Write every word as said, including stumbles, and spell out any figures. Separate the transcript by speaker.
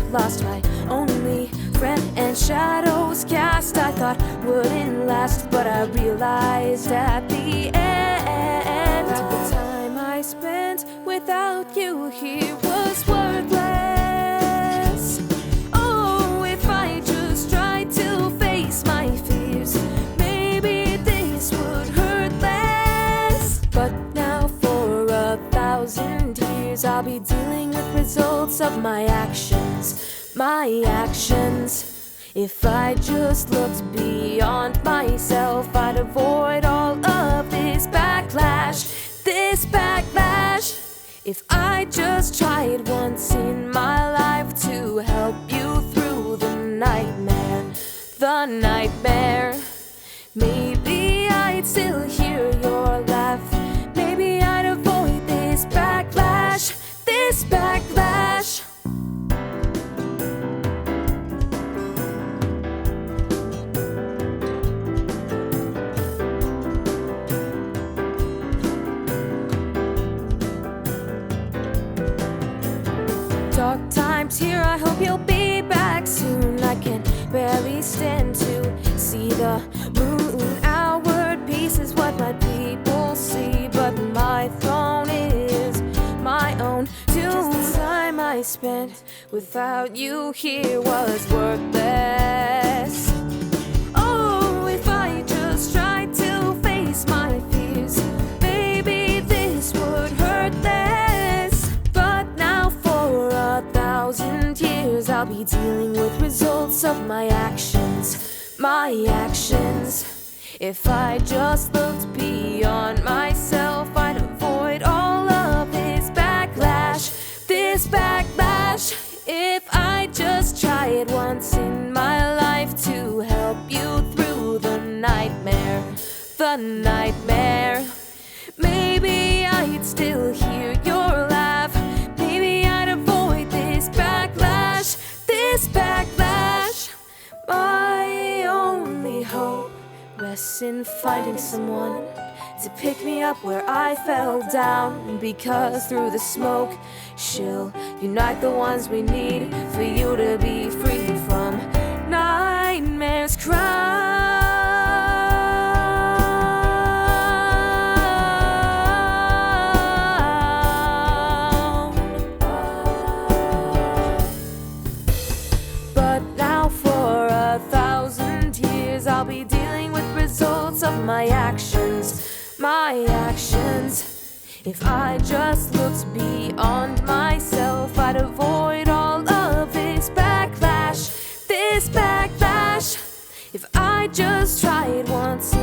Speaker 1: lost my only friend, and shadows cast I thought wouldn't last, but I realized at the end that the time I spent without you here was worthless. Oh, if I just tried to face my fears, maybe this would hurt less. But now for a thousand years I'll be dealing with results of my actions, my actions. If I just looked beyond myself, I'd avoid all of this backlash, this backlash. If I just tried once in my life to help you through the nightmare, the nightmare, maybe I'd still hear your laugh. Maybe I'd avoid this backlash, this backlash. Dark times here, I hope you'll be back soon. I can barely stand to see the moon. Outward peace is what my people see, but my throne is my own tomb. The time I spent without you here was worthless. Oh, if I just tried to face my fears, maybe this would hurt less. But now for a thousand years I'll be dealing with results of my actions, my actions. If I just looked beyond myself, I'd avoid all of this backlash, this backlash. If I just tried once in my life to help you through the nightmare, the nightmare, maybe I'd still hear your laugh. Maybe I'd avoid this backlash, this backlash. My only hope rests in finding someone to pick me up where I fell down, because through the smoke she'll unite the ones we need for you to be free from nightmares crown. But now for a thousand years I'll be dealing with results of my actions, my actions. If I just looked beyond myself, I'd avoid all of this backlash, this backlash. If I just tried once